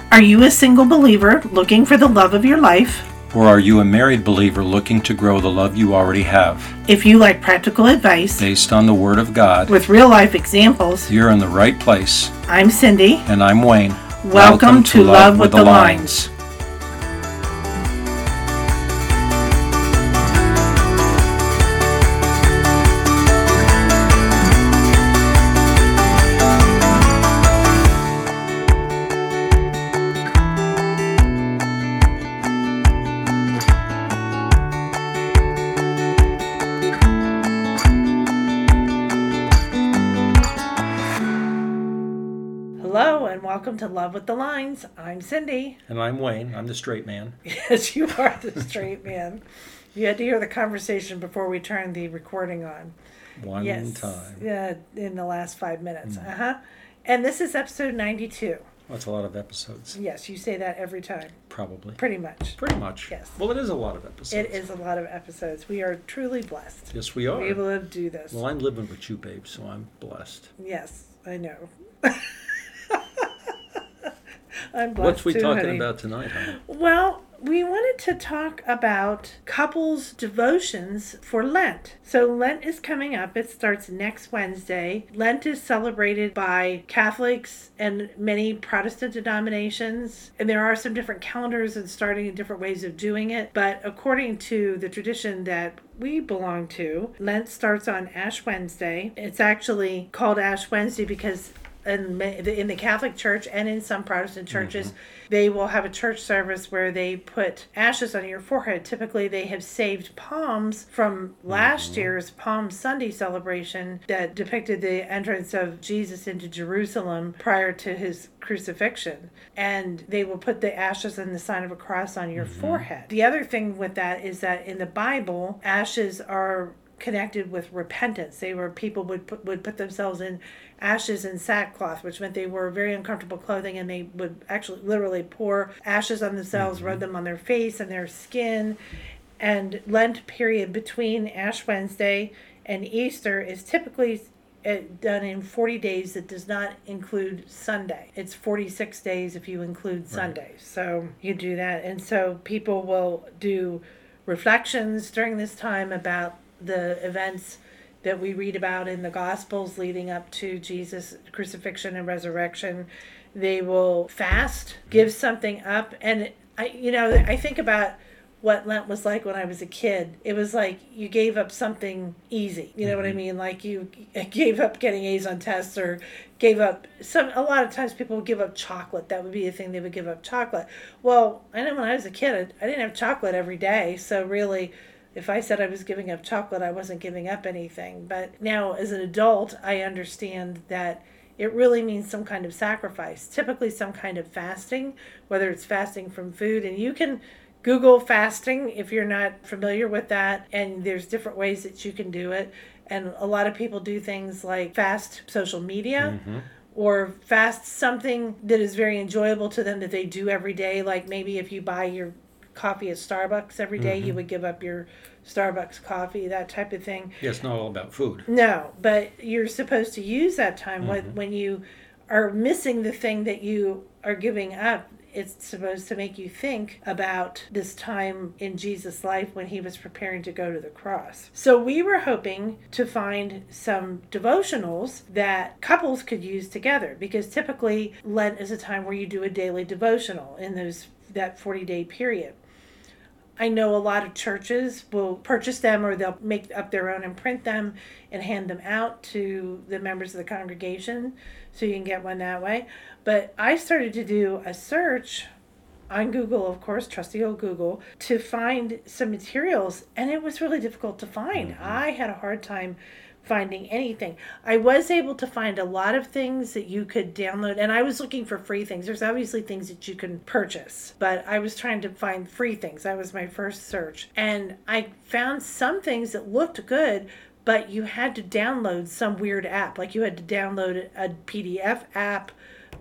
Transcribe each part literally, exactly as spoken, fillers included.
Are you a single believer looking for the love of your life? Or are you a married believer looking to grow the love you already have? If you like practical advice Based on the Word of God, with real-life examples, you're in the right place. I'm Cindy. And I'm Wayne. Welcome, Welcome to, to Love, Love with the, the Lines. Lines. Welcome to Love with the Lines. I'm Cindy. And I'm Wayne. I'm the straight man. Yes, you are the straight man. You had to hear the conversation before we turned the recording on. One yes, time. Yeah, in the last five minutes. Mm. Uh-huh. And this is episode ninety-two. That's a lot of episodes. Yes, you say that every time. Probably. Pretty much. Pretty much. Yes. Well, it is a lot of episodes. It is a lot of episodes. We are truly blessed. Yes, we are. To be able to do this. Well, I'm living with you, babe, so I'm blessed. Yes, I know. I'm blessed. What's we too, talking honey. about tonight, honey? Well, we wanted to talk about couples' devotions for Lent. So Lent is coming up. It starts next Wednesday. Lent is celebrated by Catholics and many Protestant denominations. And there are some different calendars and starting and different ways of doing it. But according to the tradition that we belong to, Lent starts on Ash Wednesday. It's actually called Ash Wednesday because in, in the Catholic Church and in some Protestant churches, mm-hmm. they will have a church service where they put ashes on your forehead. Typically, they have saved palms from last mm-hmm. year's Palm Sunday celebration that depicted the entrance of Jesus into Jerusalem prior to his crucifixion. And they will put the ashes and the sign of a cross on your mm-hmm. forehead. The other thing with that is that in the Bible, ashes are connected with repentance. They were people would put, would put themselves in ashes and sackcloth, which meant they wore very uncomfortable clothing, and they would actually literally pour ashes on themselves, mm-hmm. rub them on their face and their skin. And Lent period between Ash Wednesday and Easter is typically done in forty days. That does not include Sunday. It's forty-six days if you include right. Sundays. So you do that. And so people will do reflections during this time about the events that we read about in the Gospels leading up to Jesus' crucifixion and resurrection. They will fast, give something up. And, I, you know, I think about what Lent was like when I was a kid. It was like you gave up something easy. You know mm-hmm. what I mean? Like you gave up getting A's on tests or gave up some, a lot of times people would give up chocolate. That would be the thing, they would give up chocolate. Well, I know when I was a kid, I didn't have chocolate every day. So really, if I said I was giving up chocolate, I wasn't giving up anything. But now as an adult, I understand that it really means some kind of sacrifice, typically some kind of fasting, whether it's fasting from food. And you can Google fasting if you're not familiar with that. And there's different ways that you can do it. And a lot of people do things like fast social media. Mm-hmm. Or fast something that is very enjoyable to them that they do every day. Like maybe if you buy your coffee at Starbucks every day, mm-hmm. you would give up your Starbucks coffee, that type of thing. Yeah, it's not all about food. No, but you're supposed to use that time mm-hmm. when, when you are missing the thing that you are giving up. It's supposed to make you think about this time in Jesus' life when he was preparing to go to the cross. So we were hoping to find some devotionals that couples could use together, because typically Lent is a time where you do a daily devotional in those that forty-day period. I know a lot of churches will purchase them, or they'll make up their own and print them and hand them out to the members of the congregation, so you can get one that way. But I started to do a search on Google, of course, trusty old Google, to find some materials, and it was really difficult to find. Mm-hmm. I had a hard time finding anything. I was able to find a lot of things that you could download, and I was looking for free things. There's obviously things that you can purchase, but I was trying to find free things. That was my first search. And I found some things that looked good, but you had to download some weird app. Like you had to download a P D F app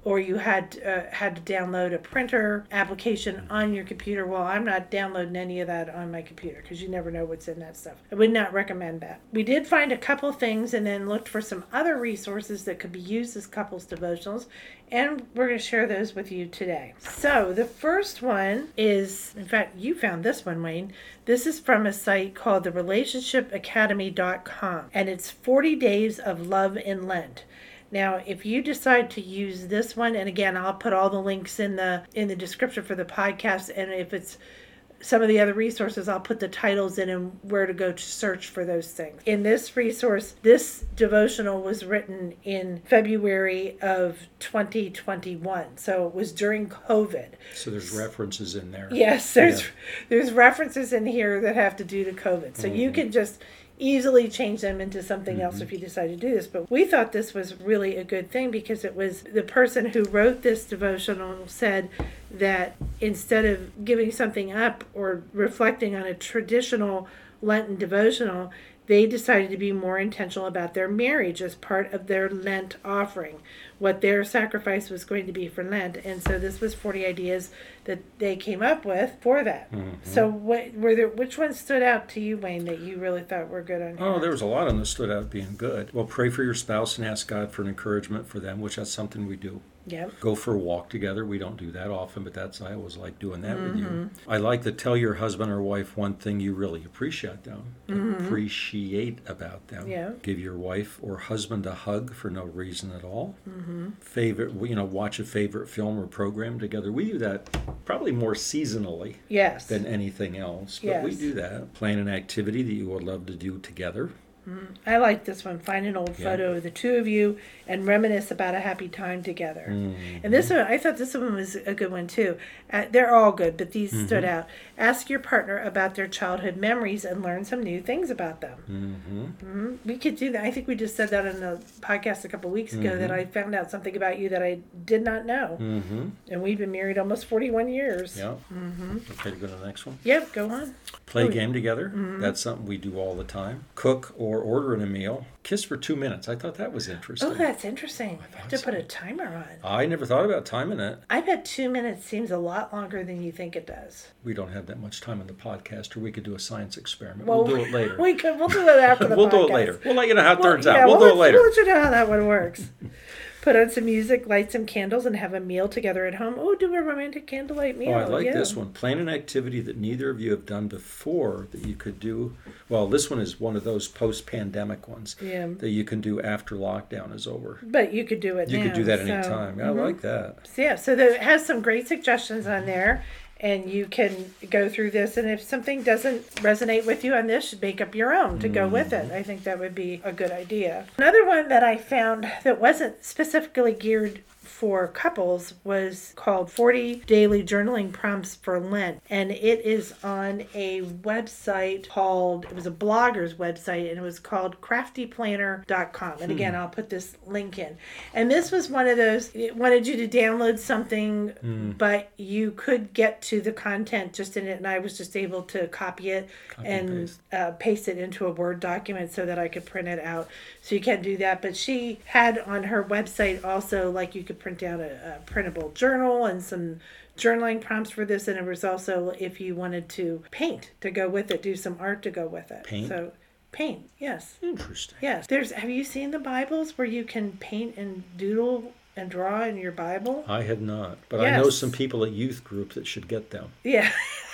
or you had uh, had to download a printer application on your computer. Well, I'm not downloading any of that on my computer because you never know what's in that stuff. I would not recommend that. We did find a couple things and then looked for some other resources that could be used as couples devotionals, and we're going to share those with you today. So the first one is, in fact, you found this one, Wayne. This is from a site called the relationship academy dot com, and it's forty days of love in Lent. Now, if you decide to use this one, and again, I'll put all the links in the in the description for the podcast, and if it's some of the other resources, I'll put the titles in and where to go to search for those things. In this resource, this devotional was written in February of twenty twenty-one. So it was during COVID. So there's references in there. Yes, there's Yeah. there's references in here that have to do to COVID. So mm-hmm. you can just easily change them into something mm-hmm. else if you decide to do this. But we thought this was really a good thing because it was the person who wrote this devotional said that instead of giving something up or reflecting on a traditional Lenten devotional, they decided to be more intentional about their marriage as part of their Lent offering, what their sacrifice was going to be for Lent. And so this was forty ideas that they came up with for that. Mm-hmm. So what were there? Which ones stood out to you, Wayne, that you really thought were good on here? Oh, there was a lot of them that stood out being good. Well, pray for your spouse and ask God for an encouragement for them, which that's something we do. Yep. Go for a walk together. We don't do that often, but that's I always like doing that mm-hmm. with you. I like to tell your husband or wife one thing you really appreciate them. Mm-hmm. Appreciate about them. Yeah. Give your wife or husband a hug for no reason at all. Mm-hmm. Favorite, you know, watch a favorite film or program together. We do that probably more seasonally. Yes. Than anything else, but yes. we do that. Plan an activity that you would love to do together. Mm, I like this one. Find an old yeah. photo of the two of you and reminisce about a happy time together. Mm-hmm. And this one, I thought this one was a good one too. Uh, they're all good, but these mm-hmm. stood out. Ask your partner about their childhood memories and learn some new things about them. Mm-hmm. Mm-hmm. We could do that. I think we just said that in the podcast a couple of weeks ago mm-hmm. that I found out something about you that I did not know. Mm-hmm. And we've been married almost forty-one years. Yeah. Mm-hmm. Okay, to go to the next one? Yep, go on. Play a game together. Mm-hmm. That's something we do all the time. Cook or ordering a meal. Kiss for two minutes. I thought that was interesting. Oh, that's interesting. I have to so. put a timer on. I never thought about timing it. I bet two minutes seems a lot longer than you think it does. We don't have that much time in the podcast, or we could do a science experiment. Well, we'll do it later. We could. We'll do it after the we'll podcast. We'll do it later. We'll let you know how it well, turns yeah, out. We'll, we'll do it later. We'll let you know how that one works. Put on some music, light some candles, and have a meal together at home. Oh, do a romantic candlelight meal. Oh, I like yeah. this one. Plan an activity that neither of you have done before that you could do. Well, this one is one of those post-pandemic ones yeah. that you can do after lockdown is over. But you could do it you now. You could do that so, anytime. I mm-hmm. like that. So, yeah, so there, it has some great suggestions on there. And you can go through this, and if something doesn't resonate with you on this, you make up your own to go with it. I think that would be a good idea. Another one that I found that wasn't specifically geared for couples was called forty Daily Journaling Prompts for Lent. And it is on a website called, it was a blogger's website, and it was called crafty planner dot com. And again, hmm. I'll put this link in. And this was one of those, it wanted you to download something, hmm. but you could get to the content just in it. And I was just able to copy it copy and paste. Uh, paste it into a Word document so that I could print it out. So you can do that. But she had on her website also, like, you could print out a, a printable journal and some journaling prompts for this, and it was also if you wanted to paint to go with it, do some art to go with it. Paint? So paint, yes. Interesting. Yes. There's have you seen the Bibles where you can paint and doodle and draw in your Bible? I had not, but yes. I know some people at youth group that should get them. Yeah.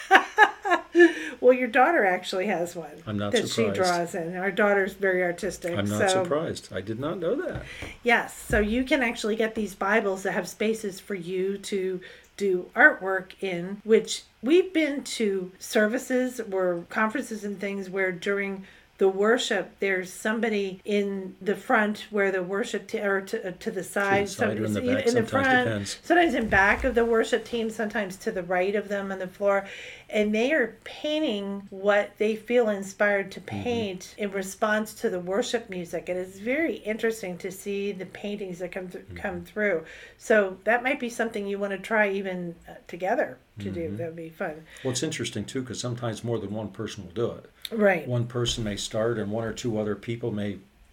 Well, your daughter actually has one. I'm not that surprised. She draws in. Our daughter's very artistic. I'm not so, surprised. I did not know that. Yes. So you can actually get these Bibles that have spaces for you to do artwork in, which we've been to services or conferences and things where during the worship, there's somebody in the front where the worship te- or to, to the side, to the side or in the back, in the sometimes front, depends. Sometimes in back of the worship team, sometimes to the right of them on the floor, and they are painting what they feel inspired to paint mm-hmm. in response to the worship music. And it's very interesting to see the paintings that come th- mm-hmm. come through. So that might be something you want to try even uh, together to mm-hmm. do. That would be fun. Well, it's interesting too because sometimes more than one person will do it. Right. One person may start and one or two other people may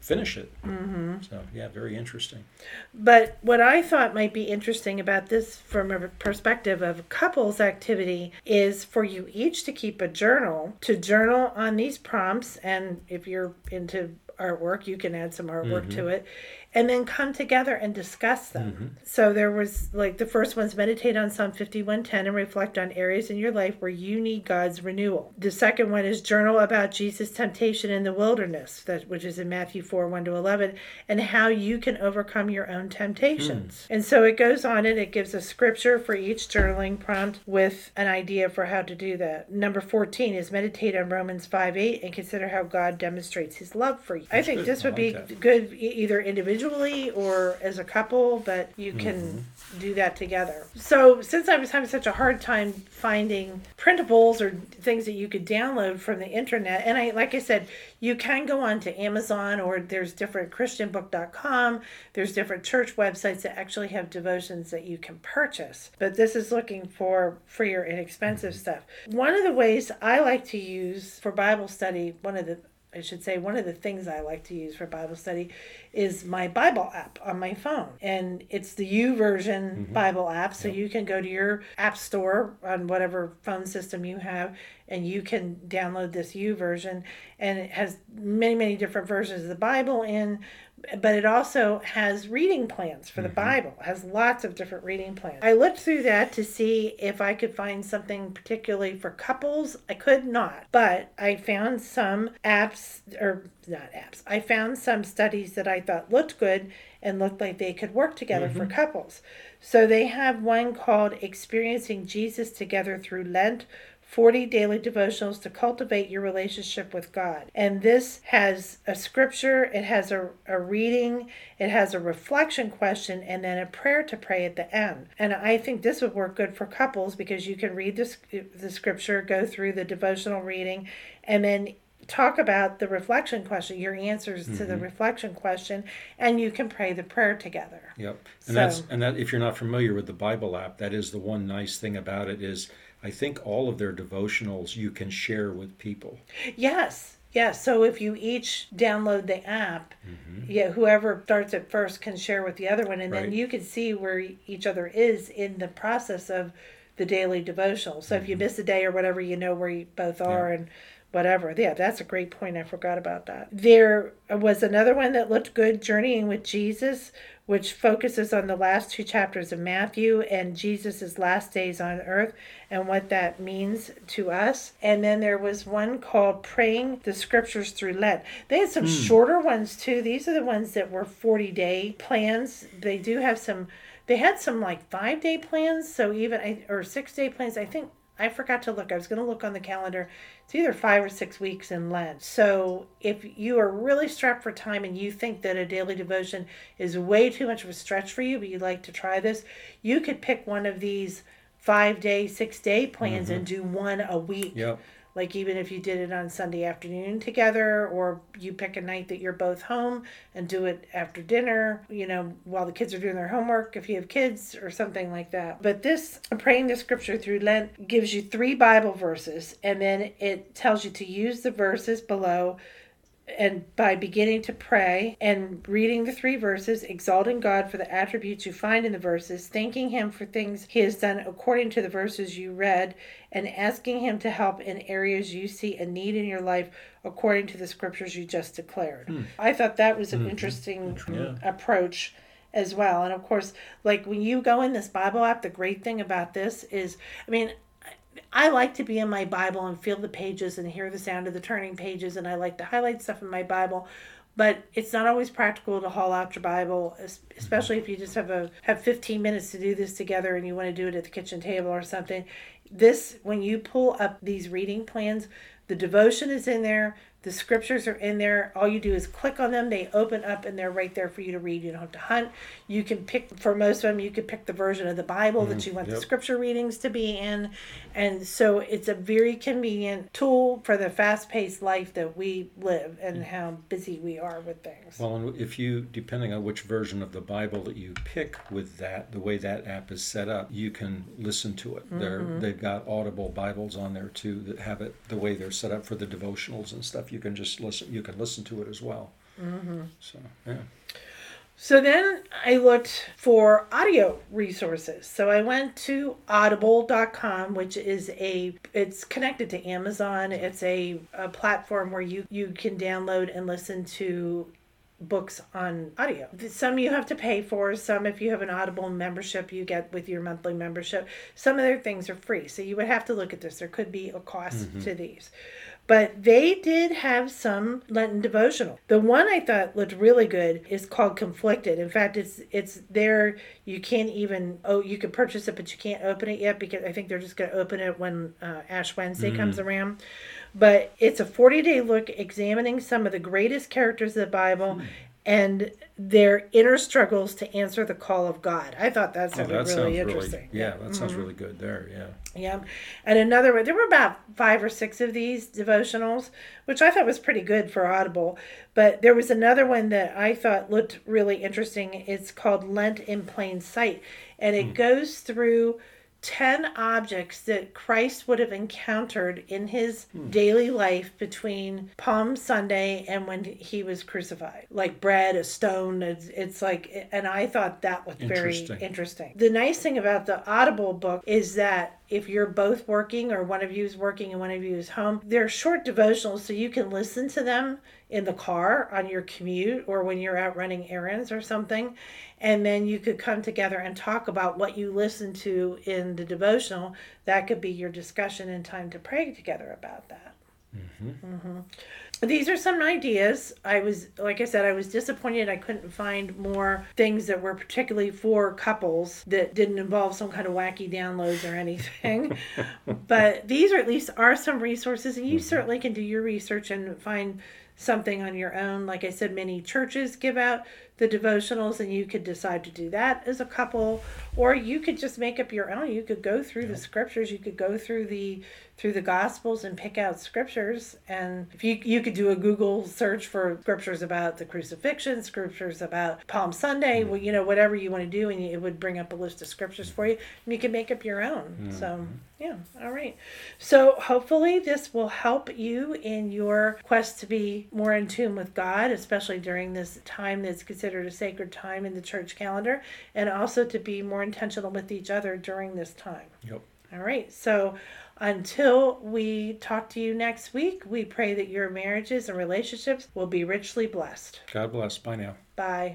finish it. Mm-hmm. So, yeah, very interesting. But what I thought might be interesting about this from a perspective of couples activity is for you each to keep a journal, to journal on these prompts. And if you're into artwork, you can add some artwork mm-hmm. to it, and then come together and discuss them. Mm-hmm. So there was, like, the first one's meditate on Psalm fifty-one ten and reflect on areas in your life where you need God's renewal. The second one is journal about Jesus' temptation in the wilderness, that which is in Matthew four one to eleven, and how you can overcome your own temptations. Mm. And so it goes on and it gives a scripture for each journaling prompt with an idea for how to do that. Number fourteen is meditate on Romans five eight and consider how God demonstrates his love for you. That's I think good. this would like be that. good either individually or as a couple, but you can mm-hmm. do that together. So since I was having such a hard time finding printables or things that you could download from the internet, and I like I said, you can go on to Amazon, or there's different Christian book dot com, there's different church websites that actually have devotions that you can purchase. But this is looking for free or inexpensive stuff. One of the ways I like to use for Bible study, one of the I should say, one of the things I like to use for Bible study is my Bible app on my phone. And it's the YouVersion mm-hmm. Bible app. So yep. you can go to your app store on whatever phone system you have, and you can download this YouVersion. And it has many, many different versions of the Bible in, but it also has reading plans for the mm-hmm. Bible. It has lots of different reading plans. I looked through that to see if I could find something particularly for couples. I could not, but I found some apps, or not apps, I found some studies that I thought looked good and looked like they could work together mm-hmm. for couples. So they have one called Experiencing Jesus Together Through Lent, forty daily devotionals to cultivate your relationship with God. And this has a scripture, it has a, a reading, it has a reflection question, and then a prayer to pray at the end. And I think this would work good for couples because you can read the, the scripture, go through the devotional reading, and then talk about the reflection question, your answers mm-hmm. to the reflection question, and you can pray the prayer together. Yep. And so, that's and that if you're not familiar with the Bible app, that is the one nice thing about it is I think all of their devotionals you can share with people. Yes. Yes. So if you each download the app, mm-hmm. yeah, whoever starts it first can share with the other one, and right. then you can see where each other is in the process of the daily devotional. So mm-hmm. if you miss a day or whatever, you know where you both are yeah. and whatever. Yeah, that's a great point. I forgot about that. There was another one that looked good, Journeying with Jesus, which focuses on the last two chapters of Matthew and Jesus' last days on earth and what that means to us. And then there was one called Praying the Scriptures Through Lent. They had some mm. shorter ones too. These are the ones that were forty-day plans. They do have some, they had some like five-day plans, so even, or six-day plans. I think I forgot to look. I was going to look on the calendar. It's either five or six weeks in Lent. So if you are really strapped for time and you think that a daily devotion is way too much of a stretch for you, but you'd like to try this, you could pick one of these five-day, six-day plans mm-hmm. and do one a week. Yep. Like even if you did it on Sunday afternoon together, or you pick a night that you're both home and do it after dinner, you know, while the kids are doing their homework, if you have kids or something like that. But this Praying the Scripture Through Lent gives you three Bible verses, and then it tells you to use the verses below, and by beginning to pray and reading the three verses, exalting God for the attributes you find in the verses, thanking him for things he has done according to the verses you read, and asking him to help in areas you see a need in your life according to the scriptures you just declared. Hmm. I thought that was an mm-hmm. interesting yeah. approach as well. And of course, like when you go in this Bible app, the great thing about this is, I mean, I like to be in my Bible and feel the pages and hear the sound of the turning pages, and I like to highlight stuff in my Bible, but it's not always practical to haul out your Bible, especially if you just have a have fifteen minutes to do this together and you want to do it at the kitchen table or something. This, when you pull up these reading plans, the devotion is in there, the scriptures are in there. All you do is click on them. They open up and they're right there for you to read. You don't have to hunt. You can pick, for most of them, you could pick the version of the Bible mm-hmm. that you want yep. the scripture readings to be in. And so it's a very convenient tool for the fast-paced life that we live and mm-hmm. how busy we are with things. Well, and if you, depending on which version of the Bible that you pick with that, the way that app is set up, you can listen to it. Mm-hmm. They're, they've got Audible Bibles on there too that have it the way they're set up for the devotionals and stuff. You can just listen. You can listen to it as well. Mm-hmm. So, yeah. So then I looked for audio resources. So I went to audible dot com, which is a, it's connected to Amazon. It's a, a platform where you, you can download and listen to books on audio. Some you have to pay for, some if you have an Audible membership you get with your monthly membership. Some of their things are free. So you would have to look at this. There could be a cost mm-hmm. to these. But they did have some Lenten devotional. The one I thought looked really good is called Conflicted. In fact, it's it's there. You can't even, oh, you can purchase it, but you can't open it yet because I think they're just going to open it when uh, Ash Wednesday mm. comes around. But it's a forty-day look examining some of the greatest characters of the Bible mm. and their inner struggles to answer the call of God. I thought that sounded oh, that really interesting. Really, yeah, that mm-hmm. sounds really good there, yeah. Yeah. And another one, there were about five or six of these devotionals, which I thought was pretty good for Audible. But there was another one that I thought looked really interesting. It's called Lent in Plain Sight. And it mm. goes through ten objects that Christ would have encountered in his hmm. daily life between Palm Sunday and when he was crucified. Like bread, a stone, it's, it's like, and I thought that was very interesting. interesting. The nice thing about the Audible book is that if you're both working or one of you is working and one of you is home, they're short devotionals so you can listen to them in the car on your commute or when you're out running errands or something. And then you could come together and talk about what you listen to in the devotional. That could be your discussion and time to pray together about that. Mm-hmm. Mm-hmm. These are some ideas. I was, like I said, I was disappointed I couldn't find more things that were particularly for couples that didn't involve some kind of wacky downloads or anything. But these are at least are some resources, and you mm-hmm. certainly can do your research and find something on your own. Like I said, many churches give out the devotionals, and you could decide to do that as a couple, or you could just make up your own. You could go through yeah. the scriptures. You could go through the through the Gospels and pick out scriptures. And if you you could do a Google search for scriptures about the crucifixion, scriptures about Palm Sunday, mm-hmm. well, you know, whatever you want to do, and it would bring up a list of scriptures for you, and you can make up your own. Mm-hmm. So yeah, all right. So hopefully this will help you in your quest to be more in tune with God, especially during this time that's considered a sacred time in the church calendar, and also to be more intentional with each other during this time. Yep. All right. So until we talk to you next week, we pray that your marriages and relationships will be richly blessed. God bless. Bye now. Bye.